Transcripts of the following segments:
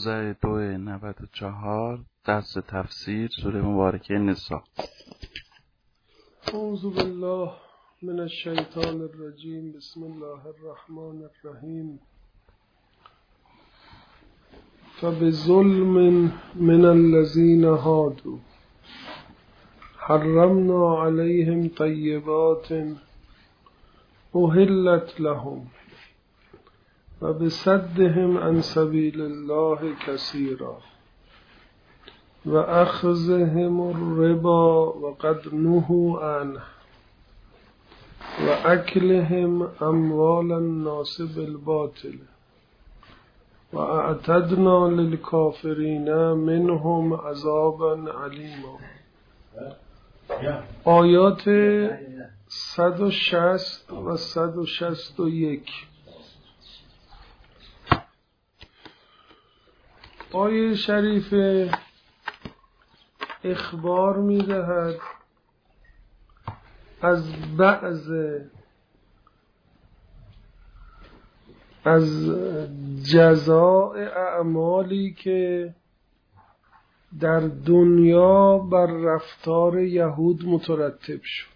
11/2/94 درس تفسیر سوره مبارکه نساء. اعوذ بالله من الشیطان الرجیم. بسم الله الرحمن الرحیم. فبظلم من الذین هادوا حرمنا علیهم طیبات احلت لهم وبصدهم عن سبیل الله کثیرا وأخذهم الربا وقد نهوا عنه وأكلهم أموال الناس بالباطل وأعتدنا للكافرين منهم عذابا علیما. آیات 160 و 161. آیه شریفه اخبار می‌دهد از جزاء اعمالی که در دنیا بر رفتار یهود مترتب شد.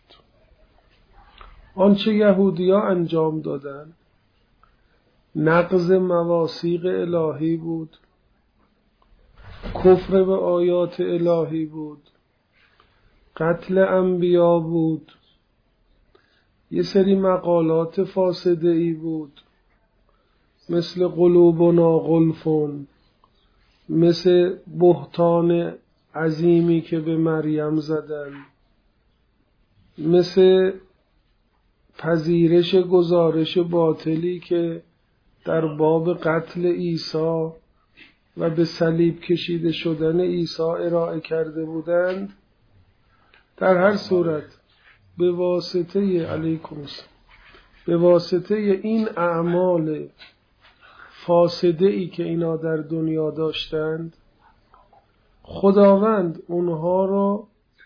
آنچه یهودی‌ها انجام دادند نقض مواثیق الهی بود، کفر به آیات الهی بود، قتل انبیا بود، یه سری مقالات فاسده ای بود، مثل قلوبنا غلفون، مثل بهتان عظیمی که به مریم زدن، مثل پذیرش گزارش باطلی که در باب قتل عیسی و به صلیب کشیده شدن عیسی ارائه کرده بودند. در هر صورت به واسطه این اعمال فاسده ای که اینا در دنیا داشتند، خداوند اونها را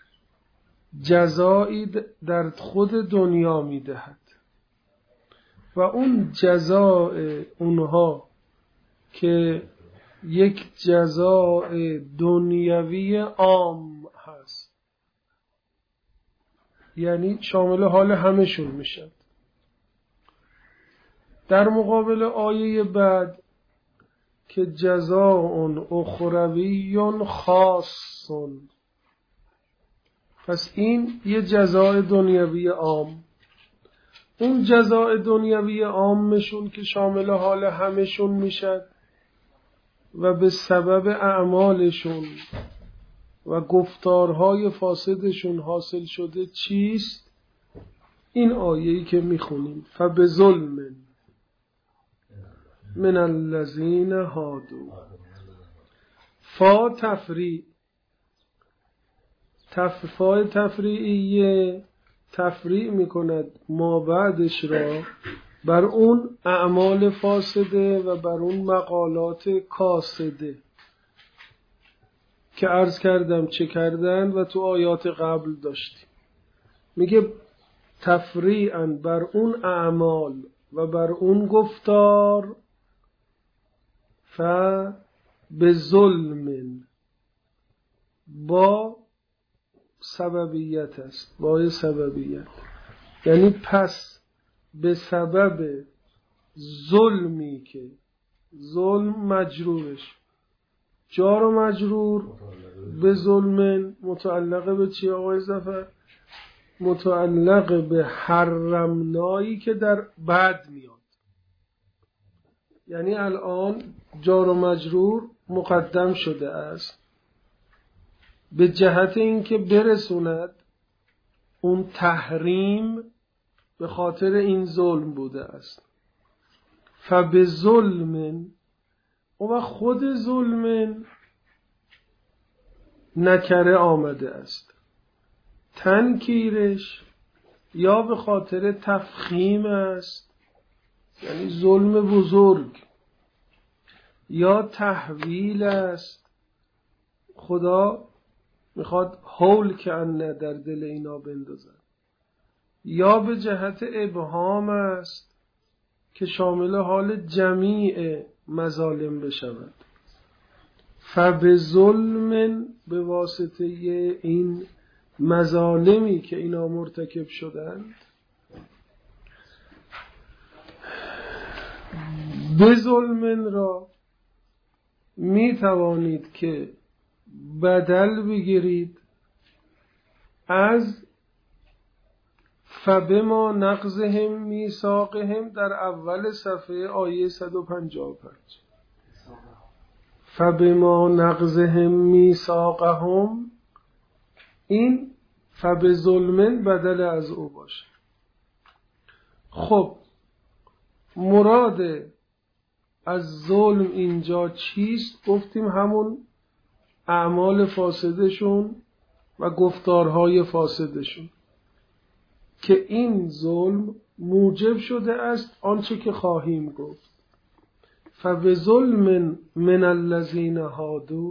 جزایی در خود دنیا میدهد و اون جزای اونها که یک جزای دنیوی عام هست، یعنی شامل حال همشون میشد. در مقابل آیه بعد که جزاء اخروی خاص، پس این یه جزای دنیوی عام. اون جزای دنیوی عامشون که شامل حال همشون میشد و به سبب اعمالشون و گفتارهای فاسدشون حاصل شده چیست؟ این آیه‌ای که میخونیم فبظلم من الذین هادوا. فا فای تفریعیه تفریع میکند ما بعدش را بر اون اعمال فاسده و بر اون مقالات کاسده که عرض کردم چه کردن و تو آیات قبل داشتیم. میگه تفریعاً بر اون اعمال و بر اون گفتار به ظلم با سببیت است، با سببیت، یعنی پس به سبب ظلمی که ظلم مجرورش جار و مجرور به ظلم متعلق به چی آقای ظفر؟ متعلق به حرمنایی که در بعد میاد. یعنی الان جار و مجرور مقدم شده است به جهت اینکه برسوند اون تحریم به خاطر این ظلم بوده است. فبظلم، و خود ظلم نکره آمده است، تنکیرش یا به خاطر تفخیم است، یعنی ظلم بزرگ، یا تحویل است، خدا میخواد هول کنه در دل اینا بندازن، یا به جهت ابهام است که شامل حال جمیع مظالم بشود. فبظلم، به واسطه این مظالمی که اینا مرتکب شدند، به ظلم را می توانید که بدل بگیرید از فبما نقضهم میثاقهم در اول صفحه آیه 155. فبما نقضهم میثاقهم، این فبظلم بدل از او باشه. خب مراد از ظلم اینجا چیست؟ گفتیم همون اعمال فاسدشون و گفتارهای فاسدشون که این ظلم موجب شده است آنچه که خواهیم گفت. فبظلم من الذین هادوا،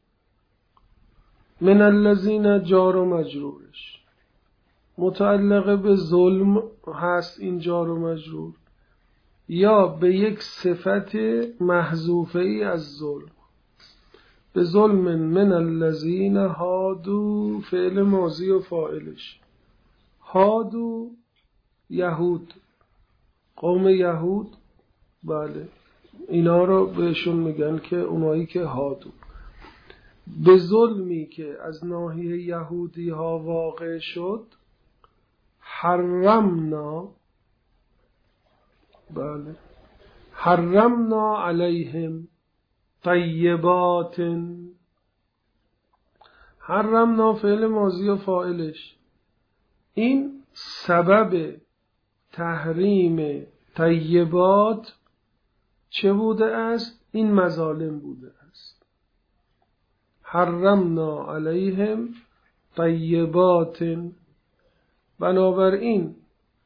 من الذین جار و مجرورش متعلق به ظلم هست، این جار و مجرور، یا به یک صفت محذوفه ای از ظلم. به ظلم من الذین هادوا فعل ماضی و فاعلش، هادو یهود، قوم یهود، بله اینا رو بهشون میگن که اونایی که هادو. به ظلمی که از ناحیه یهودی ها واقع شد، حرمنا، بله حرمنا علیهم طیبات، حرمنا فعل ماضی و فاعلش، این سبب تحریم طیبات چه بوده است؟ این مظالم بوده است. حرمنا علیهم طیبات، بنابراین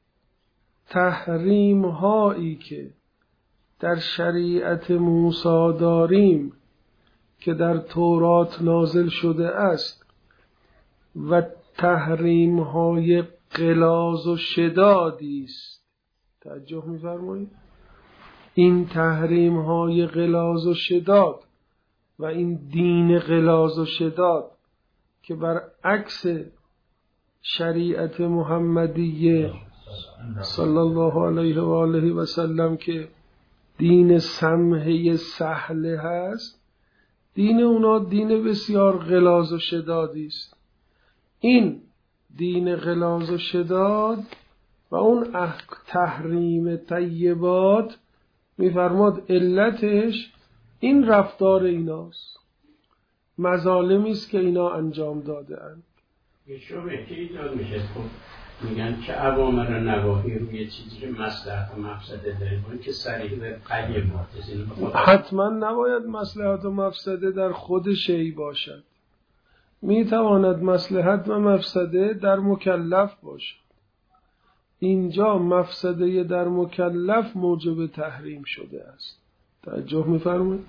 تحریم هایی که در شریعت موسی داریم که در تورات نازل شده است و تحریم های غلاظ و شدادی است. توجه می‌فرمایید؟ این تحریم های غلاظ و شداد و این دین غلاظ و شداد که برعکس شریعت محمدیه صلی الله علیه و آله و سلم که دین سمحه سهله هست، دین اونا دین بسیار غلاظ و شدادی است. این دین غلاظ و شداد و اون تحریم طیبات میفرماد علتش این رفتار ایناست، مظالمی است که اینا انجام داده اند. یه شبهه که ایجاد میشه، خب میگن که اوامر و نواهی روی چیزی مصلحت و مفسده داره، اون که صریح به طیبات است. حتما نباید مصلحت و مفسده در خود شی باشد، میتواند مصلحت و مفسده در مکلف باشد. اینجا مفسده در مکلف موجب تحریم شده است. توجه می‌فرمایید؟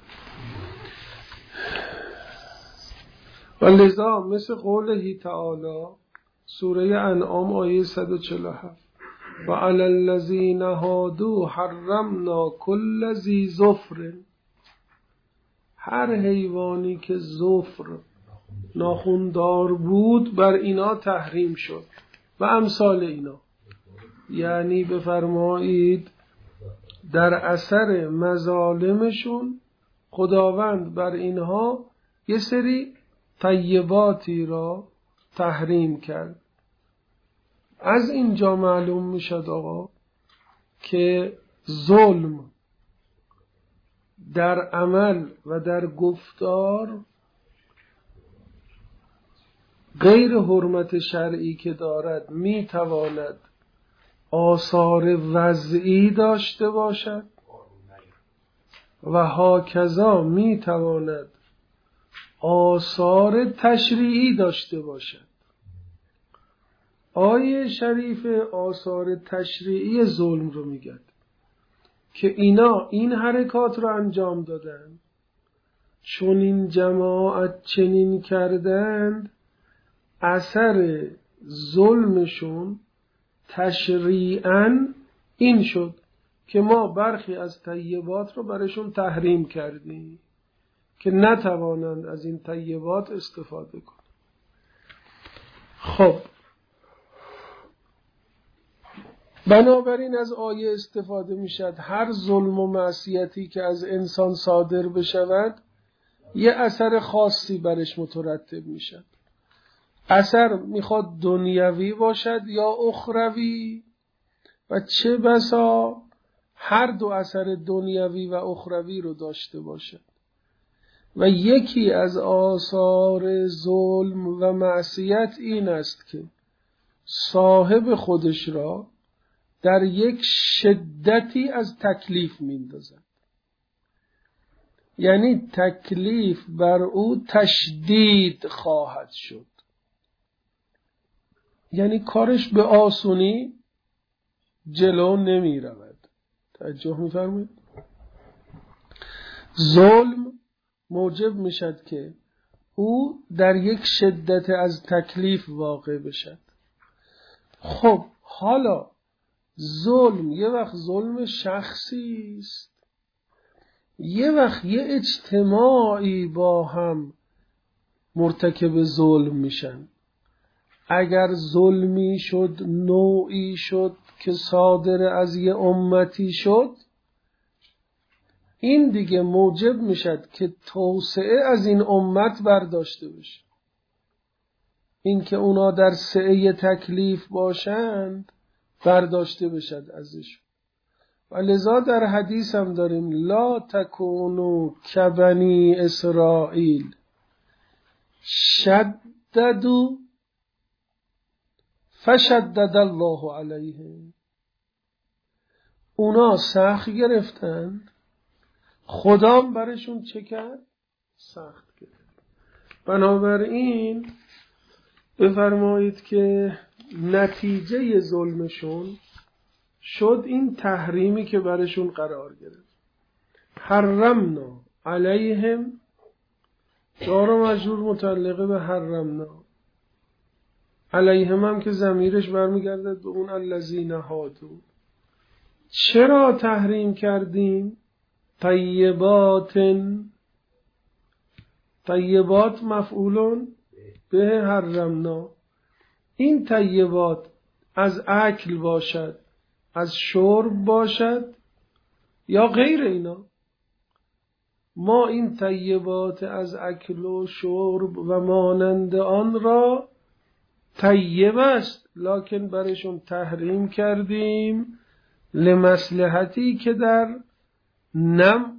و لذا مثل قوله تعالی سوره انعام آیه 147 و علی الذین هادوا حرمنا کل ذی ظفر، هر حیوانی که ظفر ناخوندار بود بر اینا تحریم شد و امثال اینا. یعنی بفرمایید در اثر مظالمشون خداوند بر اینها یه سری طیباتی را تحریم کرد. از اینجا معلوم میشد آقا که ظلم در عمل و در گفتار غیر حرمت شرعی که دارد میتواند آثار وضعی داشته باشد و هاکذا میتواند آثار تشریعی داشته باشد. آیه شریف آثار تشریعی ظلم رو میگه که اینا این حرکات رو انجام دادن، چون این جماعت چنین کردند، اثر ظلمشون تشریعاً این شد که ما برخی از طیبات رو برشون تحریم کردیم که نتوانند از این طیبات استفاده کنند. خب بنابراین از آیه استفاده می شد هر ظلم و معصیتی که از انسان صادر بشود یه اثر خاصی برش مترتب می شد. اثر میخواد دنیوی باشد یا اخروی، و چه بسا هر دو اثر دنیوی و اخروی رو داشته باشد. و یکی از آثار ظلم و معصیت این است که صاحب خودش را در یک شدتی از تکلیف میندازد. یعنی تکلیف بر او تشدید خواهد شد، یعنی کارش به آسونی جلو نمی رود. توجه می فرمایید؟ ظلم موجب می شد که او در یک شدت از تکلیف واقع بشد. خب حالا ظلم یه وقت ظلم شخصی است، یه وقت یه اجتماعی با هم مرتکب ظلم میشن. اگر ظلمی شد، نوعی شد که صادر از یه امتی شد، این دیگه موجب میشد که توسعه از این امت برداشته بشه. این که اونا در سعه تکلیف باشند برداشته بشد ازش. و لذا در حدیث هم داریم لا تکونو کبنی اسرائیل شددو فشدد الله علیهم. اونا سخت گرفتن، خدا برشون چه کرد؟ سخت گرفت. بنابراین بفرمایید که نتیجه ظلمشون شد این تحریمی که برشون قرار گرفت. حرمنا علیهم، جار و مجرور متعلقه به حرمنا، علیهم هم که ضمیرش برمیگرده به اون الذین هادو. چرا تحریم کردیم؟ طیبات مفعولون به حرمنا. این طیبات از اکل باشد، از شرب باشد یا غیر اینا. ما این طیبات از اکل و شرب و مانند آن را طیب است لکن برشون تحریم کردیم لمصلحتی که در نم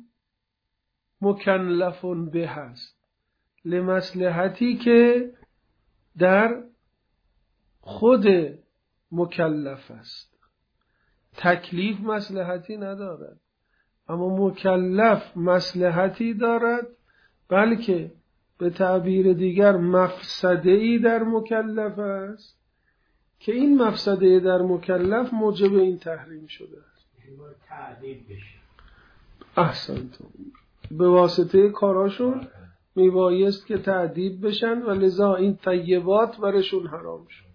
مکلفون به هست، لمصلحتی که در خود مکلف است. تکلیف مصلحتی ندارد، اما مکلف مصلحتی دارد، بلکه به تعبیر دیگر مفسده‌ای در مکلف است که این مفسده در مکلف موجب این تحریم شده است. تعدیب بشه. احسنتم. به واسطه کاراشون میبایست که تعدیب بشن و لذا این طیبات برشون حرام شد.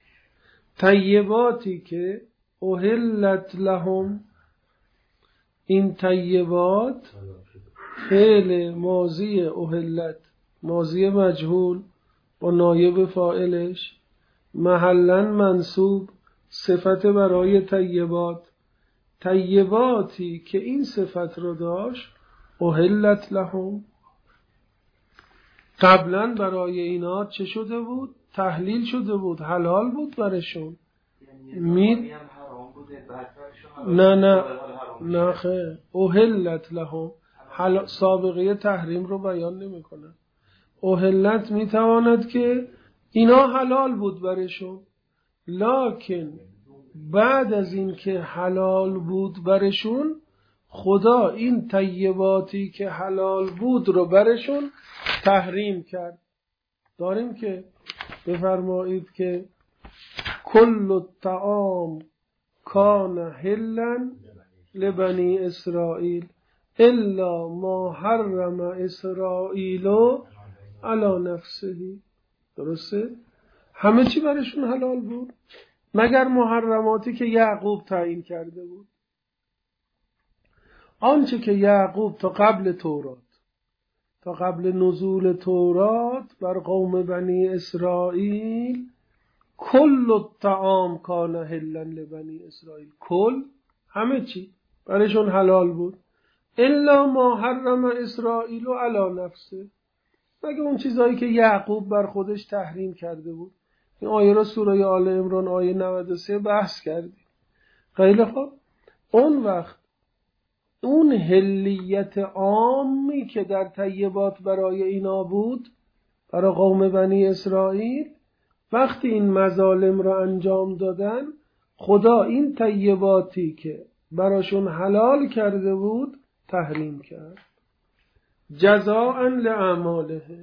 طیباتی که احلت لهم، این طیبات فعل ماضی احلت، ماضی مجهول با نایب فاعلش، محلن منصوب، صفت برای طیبات. طیباتی که این صفت رو داشت احلت لهم، قبلا برای اینا چه شده بود؟ تحلیل شده بود، حلال بود برشون. نه خیر، احلت لهم سابقه تحریم رو بیان نمی کنه. احلت می تواند که اینا حلال بود برشون، لکن بعد از این که حلال بود برشون، خدا این طیباتی که حلال بود رو برشون تحریم کرد. داریم که بفرمایید که کل الطعام کان حلا لبنی اسرائیل الا ما حرم اسرائیل علی نفسه. درسته؟ همه چی برشون حلال بود مگر محرماتی که یعقوب تعیین کرده بود. آنچه که یعقوب تا قبل تورات، تا قبل نزول تورات بر قوم بنی اسرائیل کل الطعام کان حلا لبنی اسرائیل، کل همه چی برایشون حلال بود، الا ما حرم اسرائیل علی نفسه، مگه اون چیزایی که یعقوب بر خودش تحریم کرده بود. این آیه را سوره آل عمران آیه 93 بحث کردیم. خیلی خوب، اون وقت اون حلیت عامی که در طیبات برای اینا بود، برای قوم بنی اسرائیل، وقتی این مظالم را انجام دادن، خدا این طیباتی که براشون حلال کرده بود تحریم کرد جزاء لأعماله.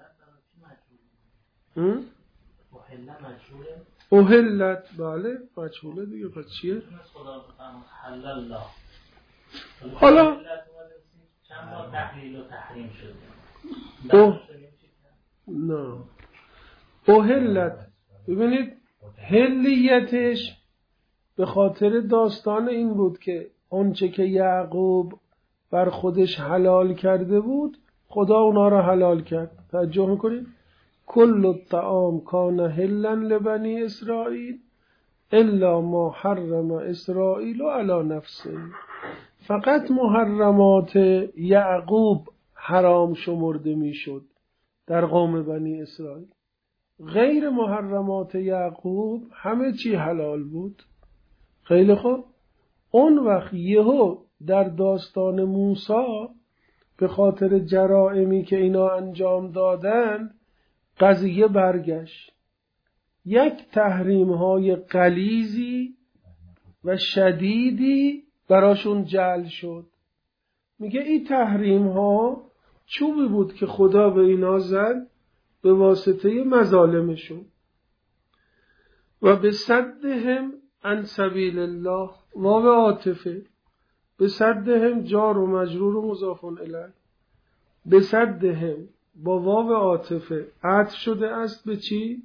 احلت، بله مجهوله دیگه، پس چیه؟ حالا چند بار تحلیل و تحریم شده. نه احلت، ببینید حلیتش به خاطر داستان این بود که آنچه که یعقوب بر خودش حلال کرده بود خدا اونا را حلال کرد. توجه میکنید؟ کل الطعام کان حلا لبنی اسرائیل الا ما حرم اسرائیل علی نفسه، فقط محرمات یعقوب حرام شمرده میشد در قوم بنی اسرائیل، غیر محرمات یعقوب همه چی حلال بود. خیلی خوب، اون وقت یهو در داستان موسی به خاطر جرائمی که اینا انجام دادن قضیه برگشت، یک تحریم‌های غلیظی و شدیدی براشون جعل شد. میگه این تحریم‌ها چوبی بود که خدا به اینا زد به واسطه مظالمشون. و به صدهم عن سبیل الله، واو عاطفه، به صدهم جار و مجرور و مضاف الیه، به صدهم با واو عاطفه عطف شده است به چی؟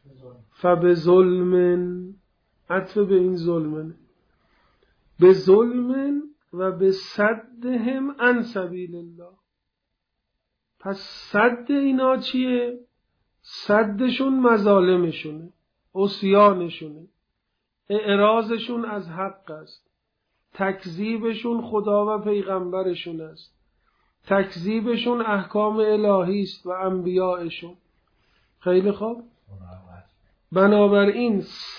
فبظلم، عطف به این ظلمن، به ظلم و به صدهم عن سبیل الله. پس صد اینا چیه؟ صدشون مظالمشونه، عصیانشونه، اعراضشون از حق است، تکذیبشون خدا و پیغمبرشون است، تکذیبشون احکام الهی است و انبیائشون. خیلی خوب، بنابراین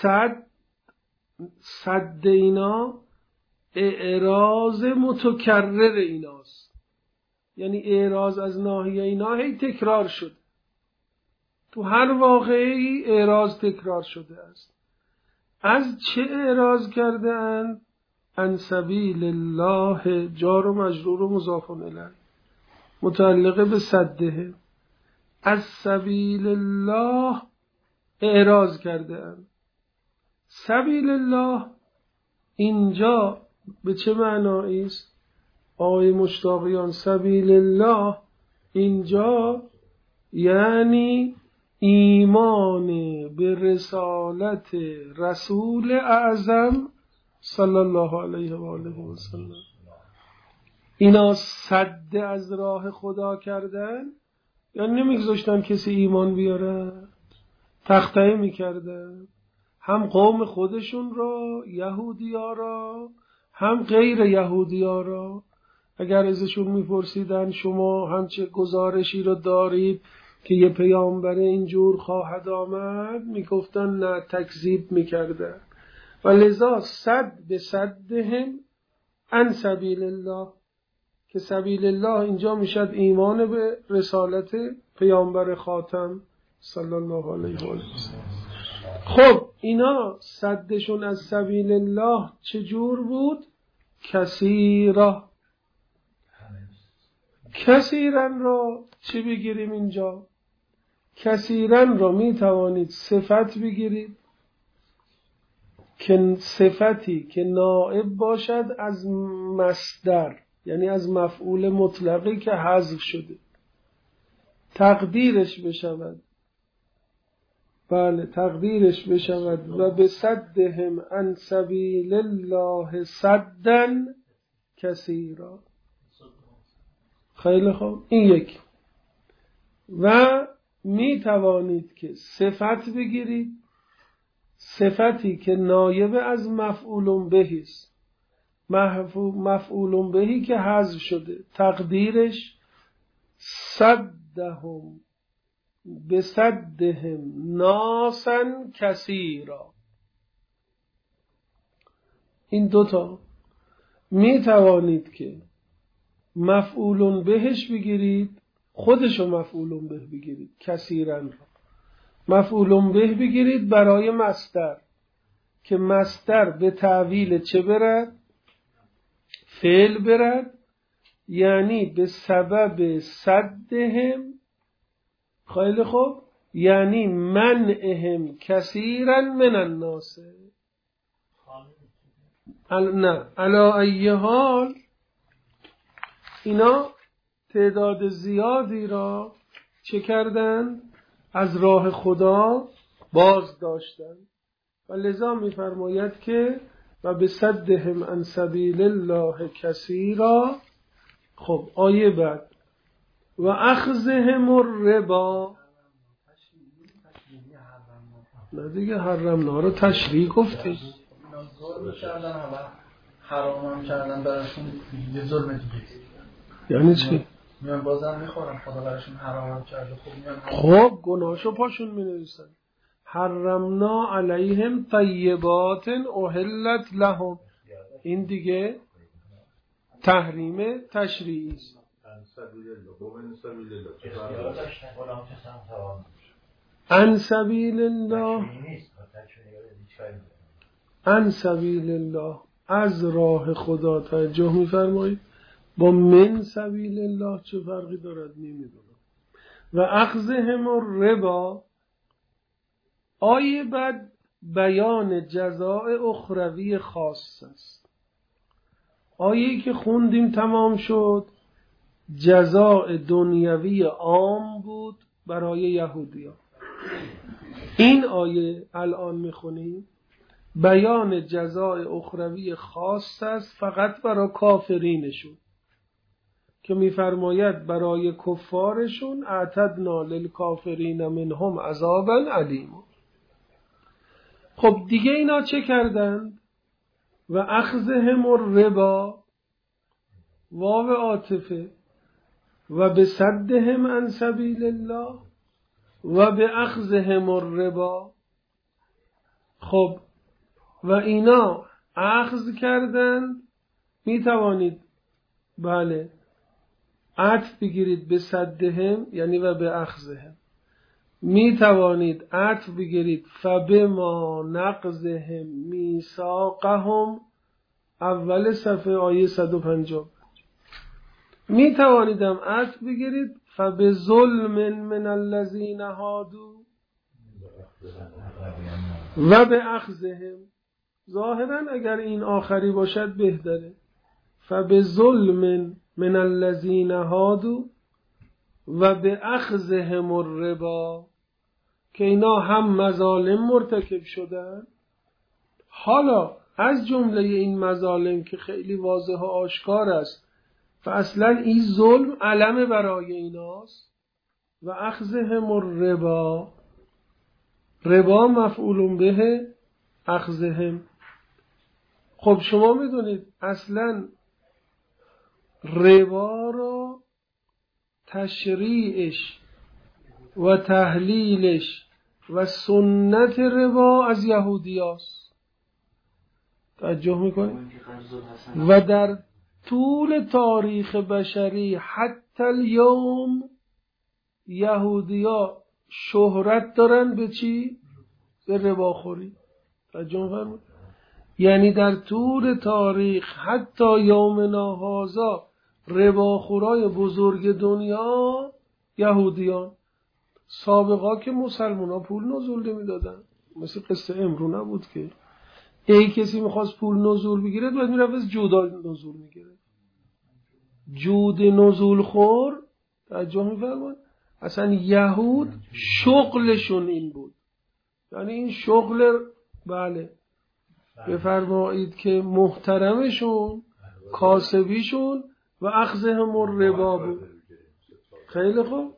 صد اینا اعراض متکرر ایناست، یعنی اعراض از ناحیه اینا هی تکرار شد، تو هر واقعی اعراض تکرار شده است. از چه اعراض کرده اند؟ عن سبیل الله، جار و مجرور و مضاف الیه، متعلقه به صده. از سبیل الله اعراض کرده اند. سبیل الله اینجا به چه معنایی است آقای مشتاقیان؟ سبیل الله اینجا یعنی ایمان به رسالت رسول اعظم صلی الله علیه و آله و سلم. اینا صد از راه خدا کردن، یعنی نمیگذاشتن کسی ایمان بیاره، تخطئه میکردن، هم قوم خودشون را، یهودیا را، هم غیر یهودیا را. اگر ازشون میپرسیدن شما همچه گزارشی رو دارید که یه پیامبر اینجور خواهد آمد، میگفتن نه، تکذیب میکردن. و لذا صد به صدهم عن سبیل الله، که سبیل الله اینجا میشد ایمان به رسالت پیامبر خاتم صلی الله علیه و آله. خب اینا صدشون از سبیل الله چجور بود؟ کثیرا. کثیرن را چی بگیریم اینجا؟ کثیرن را می توانید صفت بگیرید که صفتی که نائب باشد از مصدر، یعنی از مفعول مطلقی که حذف شده، تقدیرش بشود، بله تقدیرش بشود و به صدهم عن سبیل الله صدن کثیرا. خیلی خوب، این یک. و می توانید که صفت بگیرید، صفتی که نایب از مفعول به است، مفعول بهی که حذف شده، تقدیرش صدهم بصدهم ناسا کثیرا. این دوتا می توانید که مفعول بهش بگیرید، خودشو مفعول به بگیرید، کثیرا را مفعول به بگیرید برای مصدر که مصدر به تعویل چه برد؟ فعل برد، یعنی به سبب صدهم. خیلی خوب، یعنی منعهم کثیرا من الناس. نه علی ای حال اینا تعداد زیادی را چه کردن؟ از راه خدا باز داشتن و لذا می‌فرماید که و بصدهم عن سبیل الله کثیرا. خب آیه بعد و اخذهم الربا. نه دیگه حرمنا رو تشریح گفته، ظلم کردن و حرام کردن براشون یه ظلم دیگه. یعنی چی؟ میان بازم میخورن، خدا براشون حرام کرده. خب گناهشو پاشون مینویسن. حرمنا علیهم طیبات احلت لهم. این دیگه تحریم تشریعی است. عن سبیل الله، عن سبیل الله، از راه خدا. توجه می‌فرمایید با من سبیل الله چه فرقی دارد؟ نمیدونم. و اخذهم الربا. آیه بعد بیان جزاء اخروی خاص است. آیه‌ای که خوندیم تمام شد جزاء دنیوی عام بود برای یهودیان. این آیه الان میخونیم بیان جزاء اخروی خاص است فقط برای کافرینشون که میفرماید برای کفارشون اعتدنا للکافرین منهم عذابا علیما. خب دیگه اینا چه کردند؟ و اخذهم الربا، واو عاطفه، و بصدهم عن سبیل الله و باخذهم الربا. خب و اینا اخذ کردند. می توانید بله عطف بگیرید بصدهم یعنی و باخذهم. می توانید عطف بگیرید فبما نقضهم میثاقهم، اول صفحه آیه 150. می توانید هم عطف بگیرید فبظلم من الذین هادوا و باخذهم. ظاهرا اگر این آخری باشد بهتره. فبظلم من الذین هادوا و باخذهم الربا، که اینا هم مظالم مرتکب شدن. حالا از جمله این مظالم که خیلی واضح و آشکار است و اصلا این ظلم علم برای ایناست. و اخذهم الربا، ربا مفعول به اخذهم. خب شما میدونید اصلا ربا را تشریعش و تحلیلش و سنت ربا از یهودیاست. توجه میکنید؟ و در طول تاریخ بشری حتی اليوم یهودیا شهرت دارن به چی؟ به رباخوری. توجه میکنید؟ یعنی در طول تاریخ حتی یومنا هذا رباخورای بزرگ دنیا یهودیان. سابقا که مسلمان ها پول نزول نمیدادن، مثل قصه امرو نبود که ای کسی میخواست پول نزول بگیره باید میرفت از جودا نزول میگیره. جود نزول خور. توجه میفرمایید؟ اصلا یهود شغلشون این بود. یعنی این شغل بله بفرمایید که محترمشون کاسبیشون و اخذهم الربا بود. خیلی خوب.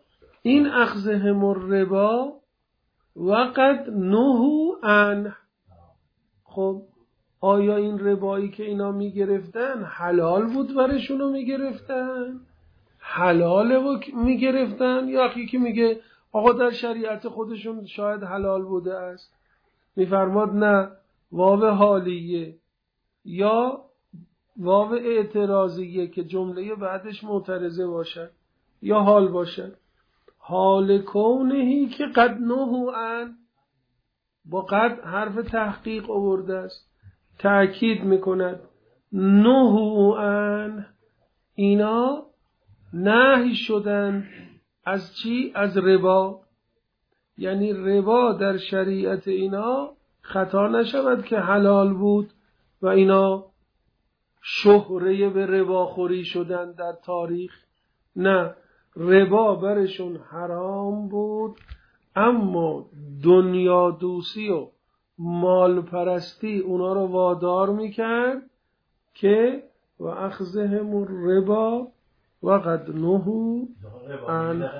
این اخذهم الربا وقد نهوا عنه. خب آیا این ربایی که اینا میگرفتن حلال بود برشونو میگرفتن؟ حلاله میگرفتن؟ یا یکی میگه آقا در شریعت خودشون شاید حلال بوده است. میفرماد نه، واو حالیه یا واو اعتراضیه که جمله بعدش معترضه باشد یا حال باشد. حال کونهی که قد نهوا عن، با قد حرف تحقیق آورده است، تأکید میکند نهوا عن، اینا نهی شدن از چی؟ از ربا. یعنی ربا در شریعت اینا خطا نشود که حلال بود و اینا شهره به رباخوری شدن در تاریخ. نه، ربا برشون حرام بود، اما دنیا دوستی و مال پرستی اونا رو وادار میکرد که و اخذهم الربا و قد نهوا عن.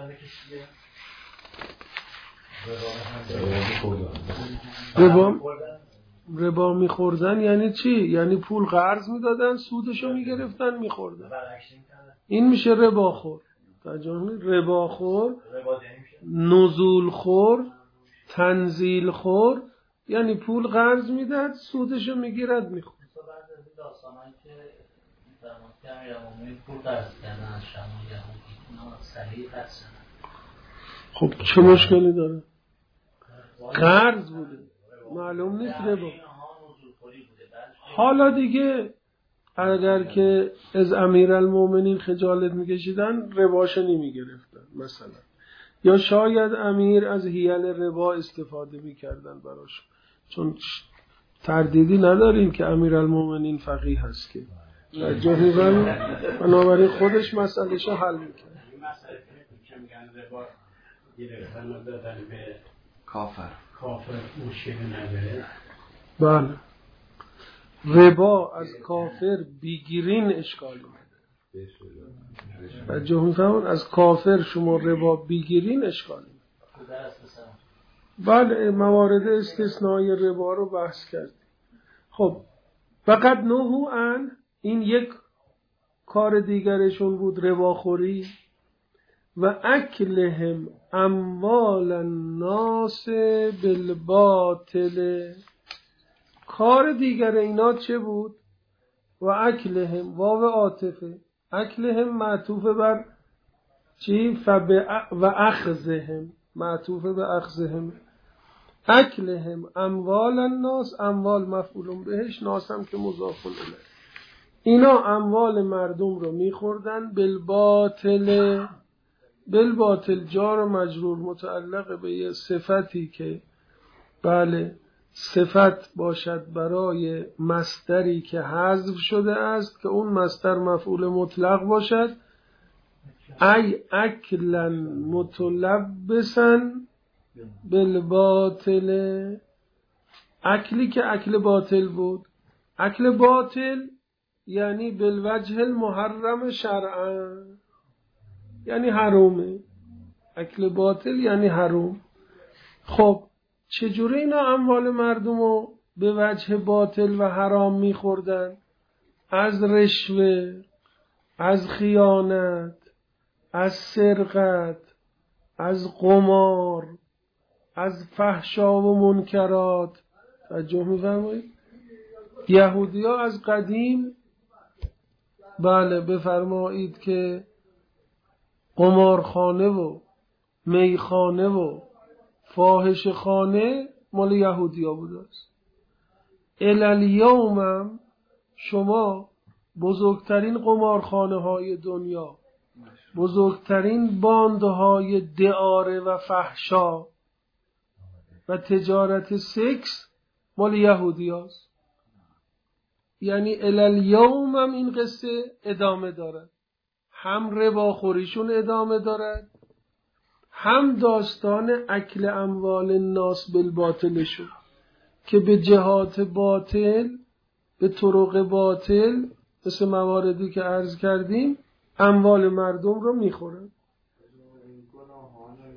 ربا میخوردن یعنی چی؟ یعنی پول قرض میدادن، سودشو میگرفتن میخوردن. این میشه رباخور. رباخور، نزول خور، تنزیل خور، یعنی پول قرض میداد، سودشو میگیرد میخورد. خب چه مشکلی داره؟ قرض بوده، معلوم نیست ربا. حالا دیگه اگر که از امیرالمومنین خجالت میکشیدن رباشو نمیگرفتن مثلا، یا شاید امیر از حیل ربا استفاده میکردن براش، چون تردیدی نداریم که امیرالمومنین فقیه هست که جاهی بنابراین خودش مسئلهشو حل میکرد. این مسئله که میگن ربا گرفتن و دادن به کافر مشکل نداره. بله، ربا از کافر بگیرین اشکال نداره. و جاهی فرمون از کافر شما ربا بگیرین اشکال نداره. بله، موارد استثنایی ربا رو بحث کردیم. خب فقط نهوا عن، این یک کار دیگرشون بود، رباخوری. و اکلهم اموال الناس بالباطل، کار دیگر اینا چه بود؟ و اکلهم، واو عاطفه، اکلهم معطوف بر چی؟ و اخذهم، معطوف به اخذهم. اکلهم اموال الناس، اموال مفعول بهش، ناس هم که مضاف الیه. اینا اموال مردم رو میخوردن بالباطل. بالباطل جار و مجرور متعلق به یه صفتی که بله صفت باشد برای مصدری که حذف شده است که اون مصدر مفعول مطلق باشد. ای اکلا متلبسا بالباطل، اکلی که اکل باطل بود. اکل باطل یعنی بالوجه المحرم شرعا، یعنی حرومه. اکل باطل یعنی حروم. خب چجوری اینا اموال مردم رو به وجه باطل و حرام میخوردن؟ از رشوه، از خیانت، از سرقت، از قمار، از فحشا و منکرات. توجه می‌فرمایید؟ یهودی‌ها از قدیم بله بفرمایید که قمارخانه و میخانه و فاحشه خانه مال یهودی‌ها بوده است. الالیوم هم شما بزرگترین قمارخانه های دنیا، بزرگترین باندهای دعاره و فحشا و تجارت سکس مال یهودی هاست. یعنی الالیوم هم این قصه ادامه دارد، هم رباخوریشون ادامه دارد، هم داستان اکل اموال الناس بالباطلشون که به جهات باطل، به طرق باطل، مثل مواردی که عرض کردیم، اموال مردم رو میخورن.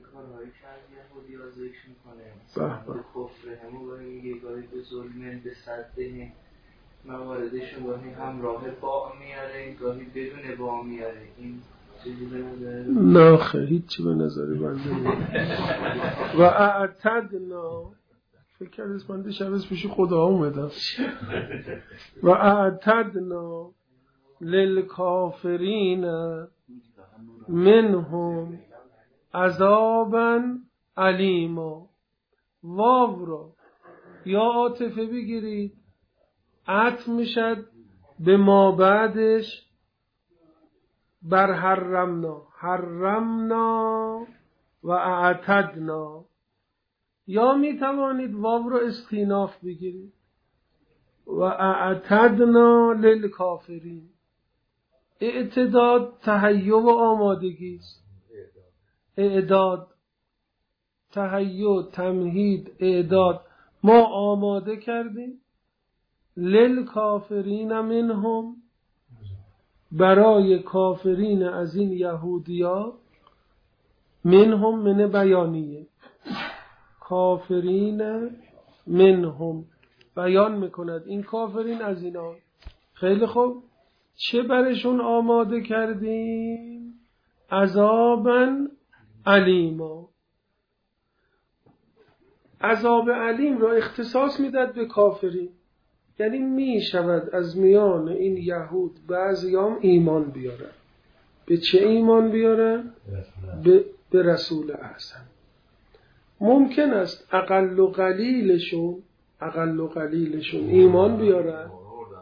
کفر همون گاهی میگه گاهی به ظلمن به صده مواردشون گاهی هم راه با میاره گاهی بدون با میاره. این چیزی به نظر نه خیلی هیچی به نظر بنده و اعتدنا فکر کرد اسمانده شب از پیش خدا اومدم و اعتدنا للکافرین منهم عذابا علیما. واو را یا عاطفه بگیرید عطف میشد به ما بعدش بر حرمنا و اعتدنا، یا می توانید واو را استیناف بگیرید و اعتدنا للکافرین. اعتداد تهیه و آمادگی است. اعداد، تهیه، تمهید، اعداد. ما آماده کردیم للکافرین منهم، برای کافرین از این یهودیا، منهم من بیانیه، کافرین منهم بیان میکند این کافرین از اینا. خیلی خوب، چه برشون آماده کردیم؟ عذابا علیما. عذاب علیم را اختصاص میداد به کافرین، یعنی می شود از میان این یهود بعضیام ایمان بیارن. به چه ایمان بیارن؟ به رسول اعظم. ممکن است اقل و قلیلشون ایمان بیارن.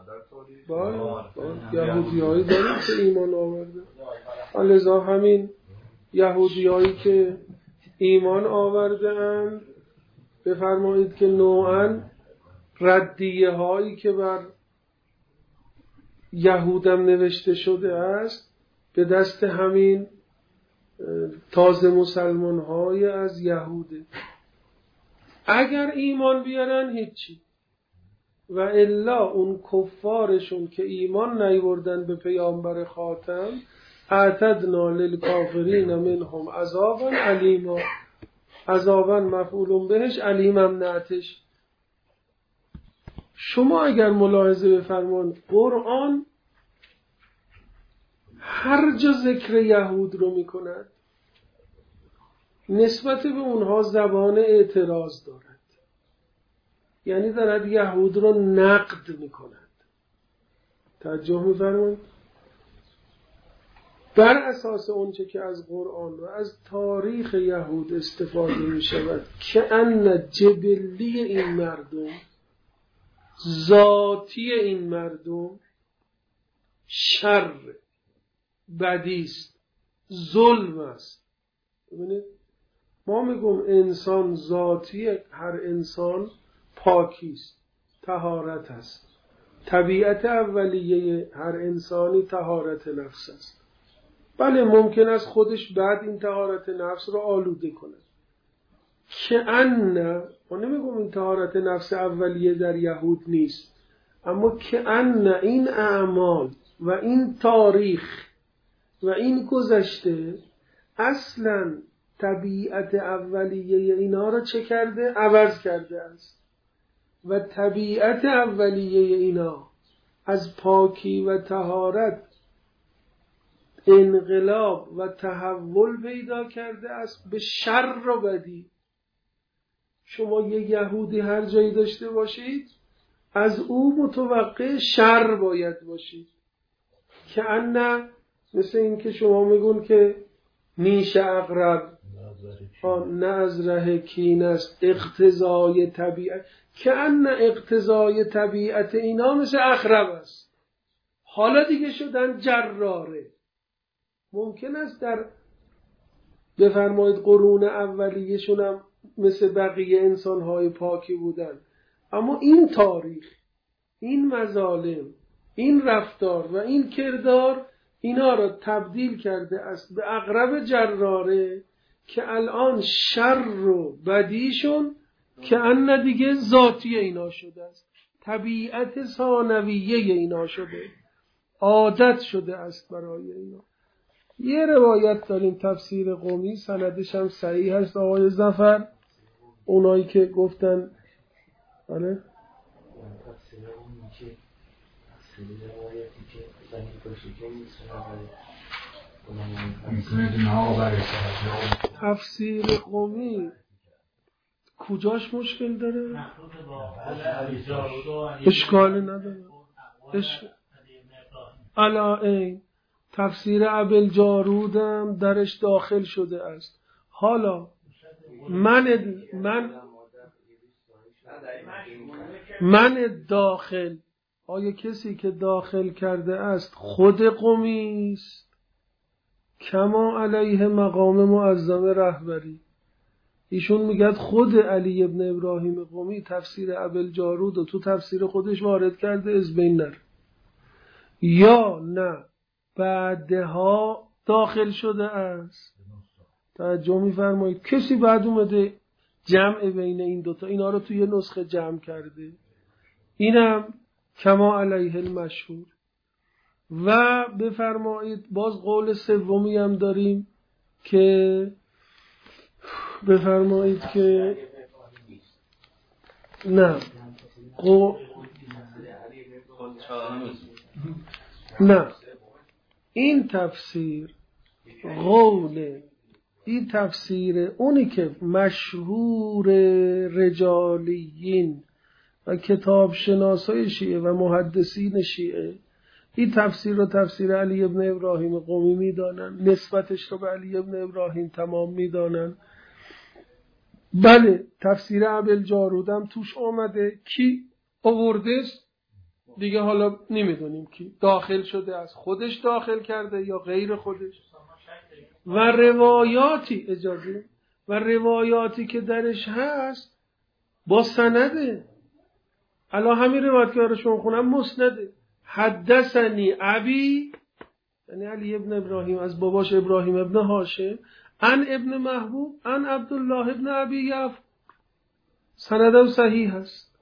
یهودی هایی داریم که ایمان آورده. لذا همین یهودی هایی که ایمان آورده اند بفرمایید که نوعاً ردیه هایی که بر یهودم نوشته شده است به دست همین تازه مسلمان های از یهوده. اگر ایمان بیارن هیچی، و الا اون کفارشون که ایمان نیوردن به پیامبر خاتم، اعتدنا للکافرین منهم عذابا علیما. عذابا مفعول بهش، علیمم نعتش. شما اگر ملاحظه بفرمان قرآن هر جا ذکر یهود رو میکند نسبت به اونها زبان اعتراض دارد، یعنی دارد یهود رو نقد میکند. توجه میفرمایید؟ بر اساس اونچه که از قرآن و از تاریخ یهود استفاده میشود که ان جبلی این مردم، ذاتی این مردم شر، بدیست، ظلم است. ببینید ما میگم انسان ذاتی هر انسان پاکیست، طهارت است. طبیعت اولیه هر انسانی طهارت نفس است. بله ممکن است خودش بعد این طهارت نفس رو آلوده کند. که ما نمیگم این طهارت نفس اولیه در یهود نیست، اما که این اعمال و این تاریخ و این گذشته اصلا طبیعت اولیه اینا رو چه کرده؟ عوض کرده است. و طبیعت اولیه اینا از پاکی و طهارت انقلاب و تحول پیدا کرده است به شر و بدی. شما یه یهودی هر جایی داشته باشید از او متوقع شر باید باشید. که مثل این که شما میگون که نیش اقرب نه از ره کین است، اقتضای طبیعت. که اقتضای طبیعت اینا مثل اقرب است، حالا دیگه شدن جراره. ممکن است در بفرمایید قرون اولیه‌شون هم مثل بقیه انسان‌های پاکی بودن، اما این تاریخ، این مظالم، این رفتار و این کردار اینا را تبدیل کرده است به عقرب جراره که الان شر و بدیشون که دیگه ذاتی اینا شده است، طبیعت ثانویه اینا شده، عادت شده است برای اینا. یه روایت داریم تفسیر قمی، سندش هم صحیح هست. آقای ظفر اونایی که گفتن آره تفسیر قمی کجاش مشکل داره؟ اشکالی نداره. این تفسیر ابوالجارودم درش داخل شده است. حالا من داخل، آیا کسی که داخل کرده است خود قمی است؟ کما علیه مقام معظم رهبری. ایشون میگه خود علی ابن ابراهیم قمی تفسیر ابوالجارود و تو تفسیر خودش وارد کرده از بین نره، یا نه بعدها داخل شده است. توجه میفرمایید کسی بعد اومده جمع بین این دوتا اینا رو توی نسخه جمع کرده. اینم کما علیه المشهور. و بفرمایید باز قول سومی هم داریم که بفرمایید که نه این تفسیر قول این تفسیر اونی که مشهور رجالیین و کتاب شناسای شیعه و محدثین شیعه این تفسیر رو تفسیر علی ابن ابراهیم قمی میدانن، نسبتش رو به علی ابن ابراهیم تمام میدانن. بله تفسیر ابوالجارود هم توش آمده، کی آورده دیگه حالا نمیدونیم کی داخل شده است، خودش داخل کرده یا غیر خودش. و روایاتی که درش هست با سنده. الان همین روایت که براشون خونم مسنده. حدثنی ابی، یعنی علی ابن ابراهیم از باباش ابراهیم ابن هاشم، ان ابن محبوب ان عبدالله ابن ابی یعفور، سندم صحیح است.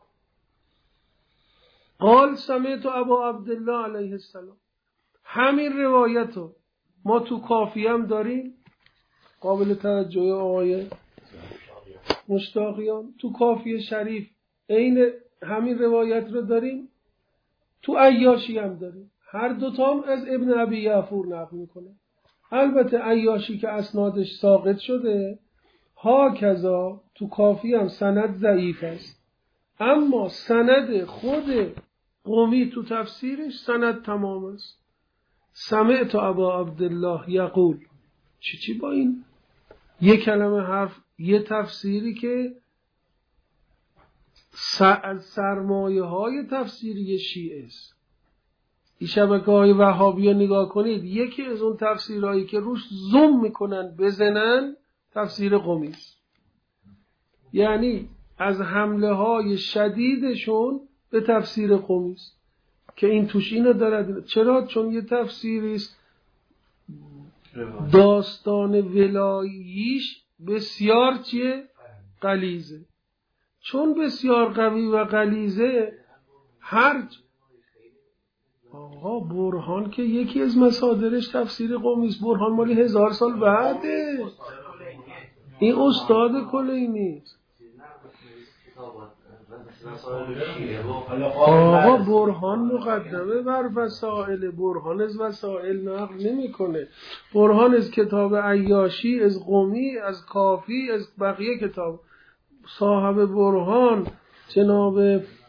قال سمعت ابا عبدالله علیه السلام. همین روایتو ما تو کافیه هم داریم، قابل توجه آقای مشتاقیان، تو کافیه شریف عین همین روایت رو داریم، تو عیاشی هم داریم. هر دوتا هم از ابن ابی یعفور نقل میکنه. البته عیاشی که اسنادش ساقط شده، ها کذا تو کافی هم سند ضعیف است، اما سند خود قمی تو تفسیرش سند تمام است. سمعت ابا عبدالله یقول، چی با این یک کلمه حرف، یه تفسیری که از سرمایه های تفسیری شیعه است. این شبکه های وهابی نگاه کنید، یکی از اون تفسیرهایی که روش زوم میکنن بزنن تفسیر قمی است. یعنی از حمله های شدیدشون به تفسیر قمی است که این توش اینو دارد. چرا؟ چون یه تفسیری است داستان ولاییش بسیار غلیظه. چون بسیار قوی و غلیظه، آقا برهان که یکی از مصادرش تفسیر قمی است. برهان مالی 1000 سال بعده، این استاد کلینی است. آقا برهان مقدمه بر وسائل، برهان از وسائل نقل نمیکنه. برهان از کتاب عیاشی، از قمی، از کافی، از بقیه کتاب. صاحب برهان جناب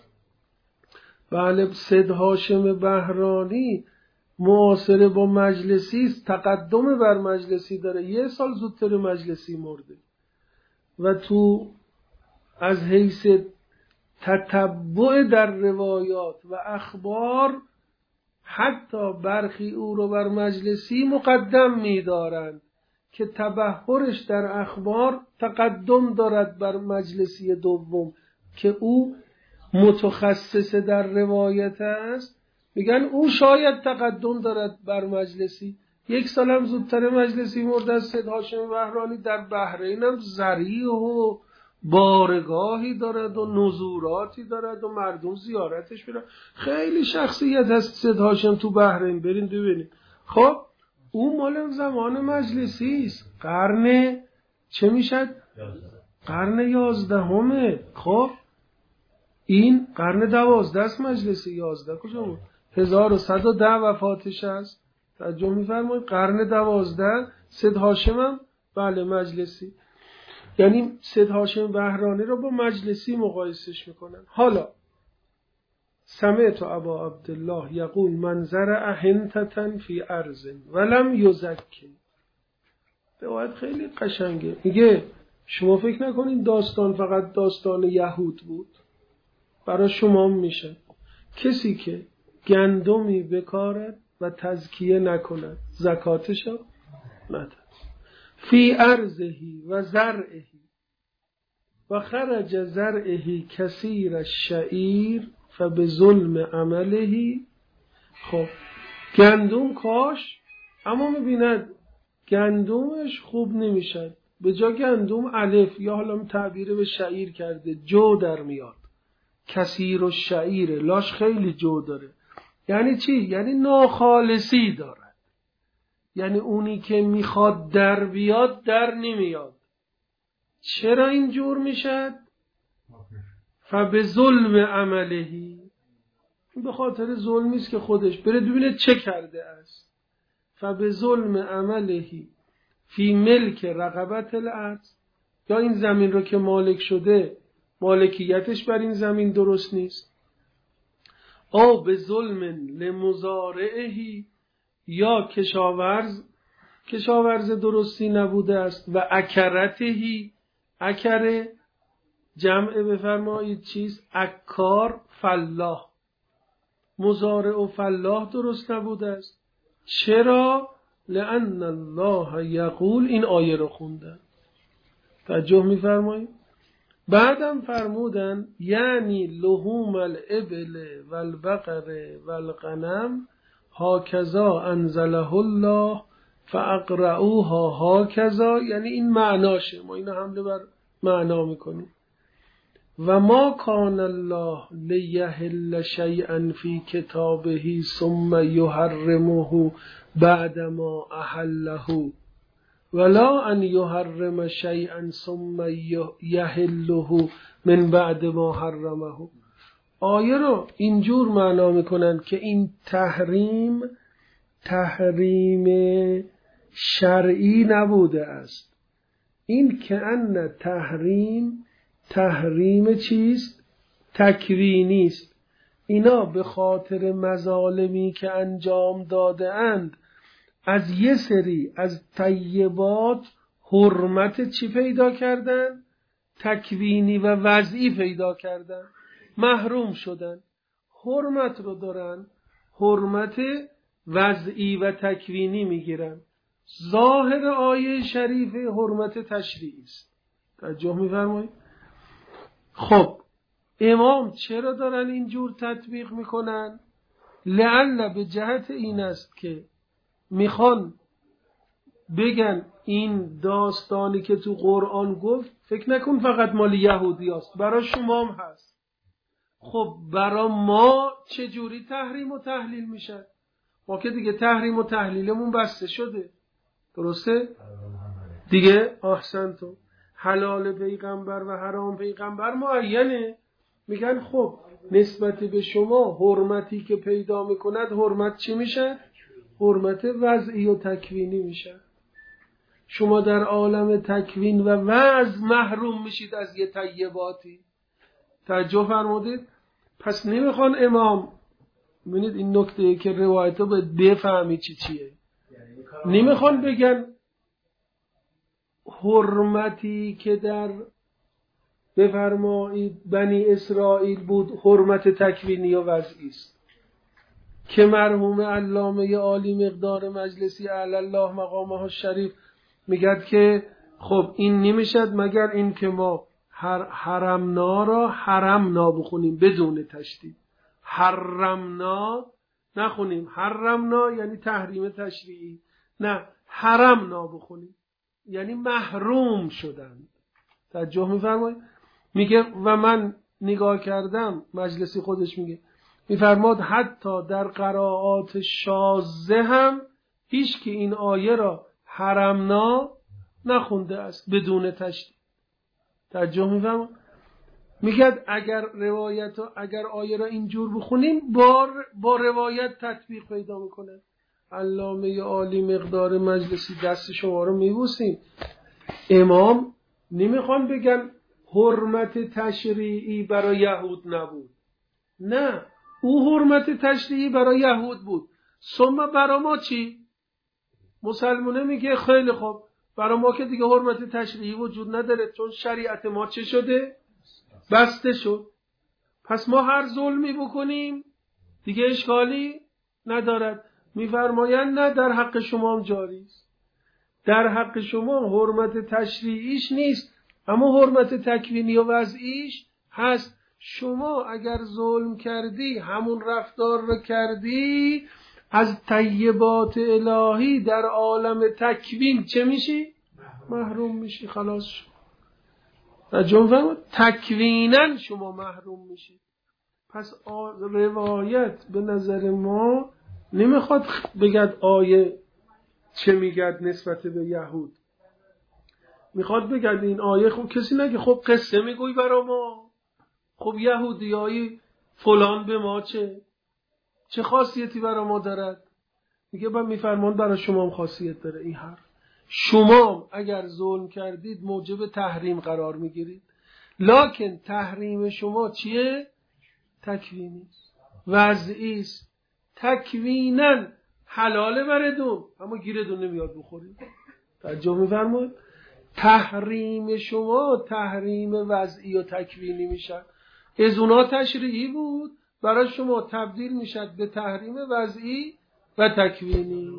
سید هاشم بهرانی معاصره با مجلسی است، تقدم بر مجلسی داره، 1 سال زودتر مجلسی مرده و تو از حیث تتبع در روایات و اخبار حتی برخی او رو بر مجلسی مقدم می‌دارند که تبحرش در اخبار تقدم دارد بر مجلسی دوم که او متخصص در روایت است. میگن او شاید تقدم دارد بر مجلسی. 1 سال هم زودتر مجلسی مرده است. سید هاشم بهرانی در بحرین هم ذریع و بارگاهی دارد و نزوراتی دارد و مردم زیارتش میرن. خیلی شخصیت هست سید هاشم تو بحرین، برین ببینید. خب او مال زمان مجلسی است، قرن چه میشد؟ قرن 11. خب این قرن 12 است. مجلس 11 کجا بود؟ 1110 وفاتش است. توجه می‌فرمایید قرن 12 سید هاشم هم بله مجلسی، یعنی سید هاشم بهرانی رو با مجلسی مقایسش میکنن. حالا سمعت ابا عبدالله یقول من زرع حنطة فی ارض ولم یزکی. روایت خیلی قشنگه. میگه شما فکر نکنید داستان فقط داستان یهود بود، برای شما میشه. کسی که گندمی بکارد و تزکیه نکند زکاتشو نده. فی ارضهی و زرعهی و خرج زرعهی کثیر الشعیر فبظلم عملهی. خب گندم کاش، اما میبیند گندمش خوب نمیشد، به جا گندم الف یا حالا تعبیر به شعیر کرده جو در میاد. کثیر الشعیر لاش خیلی جو داره. یعنی چی؟ یعنی ناخالصی دارد، یعنی اونی که میخواد در بیاد در نمیاد. چرا اینجور میشد؟ فبظلم عملهی، به خاطر ظلمی است که خودش بره ببینه چه کرده است. فبظلم عملهی فی ملک رقبت الارض، یا این زمین رو که مالک شده مالکیتش بر این زمین درست نیست. او به ظلم لمزارعهی، یا کشاورز درستی نبوده است. و اکرتهی، اکره جمع بفرمایید چیز؟ اکار، فلاح. مزارع و فلاح درست نبوده است. چرا؟ لأن الله یقول، این آیه رو خوندن توجه میفرمایید. بعدم فرمودن یعنی لحوم الابل والبقر والغنم هاکذا انزله الله فاقرؤوها هاکذا، یعنی این معناشه. ما اینو حمله بر معنا میکنیم. و ما کان الله لیحل شیئا فی کتابه ثم یحرمه بعد ما احله ولا ان یحرم شیئا ثم یحله من بعد ما حرمه. آیه رو اینجور معنا میکنن که این تحریم شرعی نبوده است. این که ان تحریم چیست؟ تکوینی است. اینا به خاطر مظالمی که انجام داده اند از یه سری از طیبات حرمت چی پیدا کردن؟ تکوینی و وضعی پیدا کردن، محروم شدن. حرمت رو دارن، حرمت وضعی و تکوینی میگیرن. ظاهر آیه شریف حرمت تشریعی است. توجه میفرمایید؟ خب امام چرا دارن اینجور تطبیق میکنن؟ لعل به جهت این است که میخوان بگن این داستانی که تو قرآن گفت فکر نکن فقط مال یهودی است، برای شما هم هست. خب برای ما چجوری تحریم و تحلیل میشه؟ ما که دیگه تحریم و تحلیلمون بسته شده، درسته؟ دیگه احسنتم. حلال پیغمبر و حرام پیغمبر معینه. میگن خب نسبت به شما حرمتی که پیدا میکند حرمت چی میشه؟ حرمت وضعی و تکوینی میشه. شما در عالم تکوین و وضع محروم میشید از یه طیباتی. توجه فرمودید؟ پس نمیخوان امام، ببینید این نکته که روایت رو باید بفهمی چیه. نمیخوان بگن حرمتی که در بفرمایید بنی اسرائیل بود حرمت تکوینی و وضعی است، که مرحوم علامه عالی مقدار مجلسی اعلی الله مقامه الشریف میگد که خب این نمیشد مگر این که ما حرمنا را حرمنا بخونیم بدون تشدید، حرمنا نخونیم. حرمنا یعنی تحریم تشریعی، نه حرمنا بخونیم یعنی محروم شدند. توجه میفرمایید؟ میگه و من نگاه کردم، مجلسی خودش میگه، میفرماد حتی در قرائات شاذه هم هیچ که این آیه را حرمنا نخونده است بدون تشدید. توجه می‌فرمایید؟ میگه اگر آیه را اینجور بخونیم با روایت تطبیق پیدا میکنه. علامه عالی مقدار مجلسی دست شما رو میبوسیم. امام نمیخوان بگن حرمت تشریعی برای یهود نبود، نه، او حرمت تشریعی برای یهود بود. ثم برای ما چی؟ مسلمونه میگه خیلی خوب، برای ما که دیگه حرمت تشریعی وجود نداره، چون شریعت ما چه شده؟ بسته شد. پس ما هر ظلمی بکنیم دیگه اشکالی ندارد. میفرمایند نه، در حق شما هم جاری است. در حق شما حرمت تشریعیش نیست، اما حرمت تکوینی و وضعیش هست. شما اگر ظلم کردی، همون رفتار رو کردی، از طیبات الهی در عالم تکوین چه میشی؟ محروم میشی. خلاص شد. تکویناً شما محروم میشید. پس روایت به نظر ما نمیخواد بگد آیه چه میگد نسبت به یهود، میخواد بگد این آیه خب کسی نگه خب قصه میگوی برا ما، خب یهودیایی فلان به ما چه خاصیتی برا ما دارد؟ میگه من میفرمان برای شما هم خاصیت داره. این حرف شما اگر ظلم کردید موجب تحریم قرار میگیرید، لکن تحریم شما چیه؟ تکوینی وضعی است. تکویناً حلاله بردون، اما گیردون نمیاد بخورید. توجه میفرمایید؟ تحریم شما تحریم وضعی و تکوینی میشن. از اونا تشریعی بود، برای شما تبدیل میشد به تحریم وضعی و تکوینی.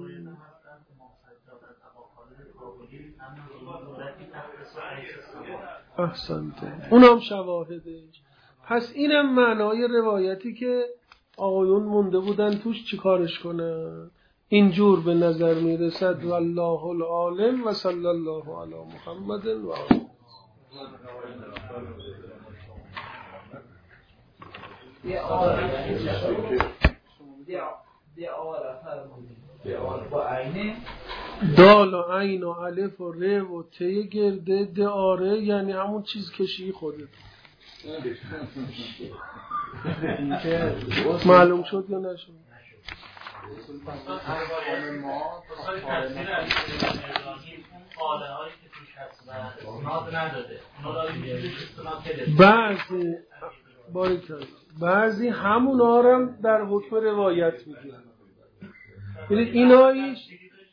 احسنته، اونم شواهدش. پس اینم معنای روایتی که آقایون مونده بودن توش چیکارش کنن. اینجور به نظر میرسد. والله العالم و صلی الله علی محمد و آله. دال و عین و الف و ر و ت گرده داره، یعنی همون چیز کشی خودت. معلوم شد یا نشد؟ بعضی همون آرم در حکم روایت میگیرن. یعنی اینایش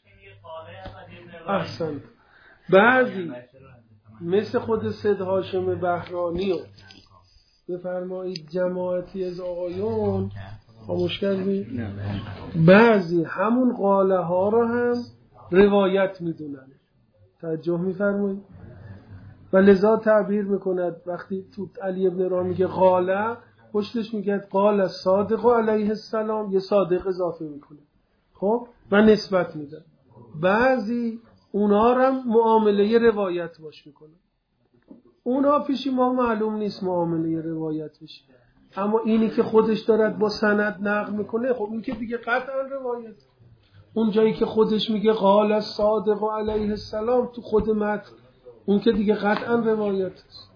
احسن. بعضی مثل خود سید هاشم بهرانی و بفرمایید جماعتی از آقایون خاموش کردید، بعضی همون قاله ها رو هم روایت میدونن. توجه میفرمایید؟ و لذا تعبیر میکند وقتی تو علی ابن را میگه قاله، پشتش میگه قال صادق علیه السلام، یه صادق اضافه میکنه. خب و نسبت میده. بعضی اونا رو معامله روایت باش میکنه. اونا پیشی ما معلوم نیست معامله روایت بشه، اما اینی که خودش دارد با سند نقل میکنه، خب این که دیگه قطعا روایت. اون جایی که خودش میگه قال صادق علیه السلام تو خود متن، اون که دیگه قطعا روایت است.